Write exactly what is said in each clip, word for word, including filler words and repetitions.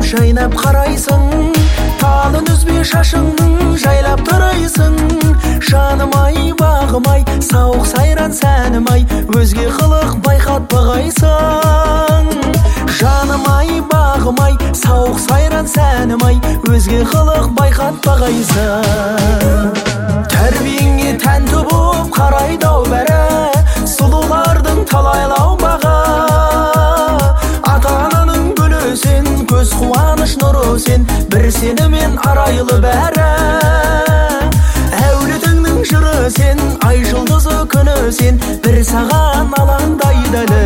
жайнап қарайсың, талын үзбей шашыңның жайлап тұрайсың. Жаным-ай, бағым-ай, сауық сайран сәнім-ай, өзге қылық байқатпағайсың. Жаным-ай, бағым-ай, сауық сайран сәнім-ай, өзге қылық байқатпағайсың. Тәрбиеңе тәнті боп қарайдау бәрі, сұлулардың талайлау баға. Ата-ананың гүлі сен, көз қуаныш нұры сен, бір сенімен арайлы бәрі. Әулетіңнің жыры сен, ай жұлдызы күні сен, бір саған алаңдайды әлі.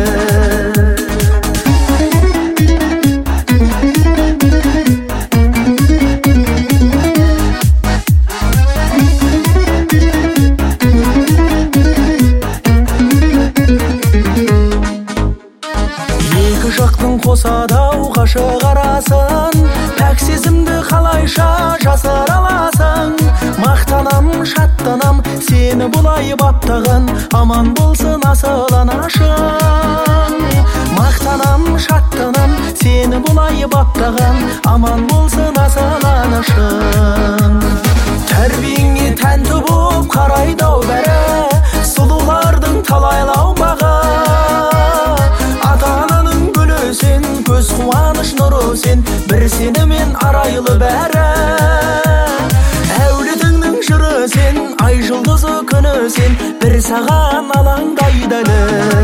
Жақтың қосадау ғашық арасын, пәк сезімді қалайша жасыр аласың. Мақтанам, шаттанам, сені бұлай баптаған, аман болсын асыл анашың. Мақтанам, шаттанам, сені бұлай баптаған, аман болсын асыл анашың. Тәрбиеңе тәнті боп қарайдау бәрі, сұлулардың талайлау баға. Сен, көз қуаныш нұры сен, бір сенімен арайлы бәрі. Әулетіңнің жыры сен, ай жұлдызы күні сен, бір саған алаңдайды әлі.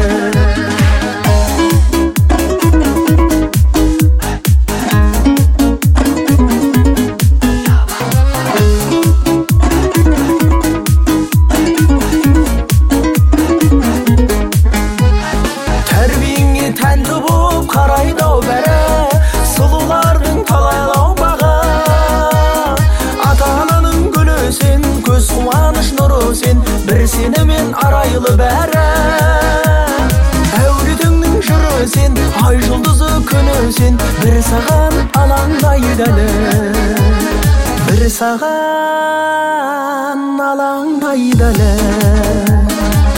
Қарайдау бәрі, сұлулардың талайлау баға. Ата-ананың гүлі сен, көз қуаныш нұры сен, бір сенімен арайлы бәрі. Әулетіңнің жыры сен, ай жұлдызы күні сен, бір саған алаңдайды әлі. Бір саған алаңдайды әлі.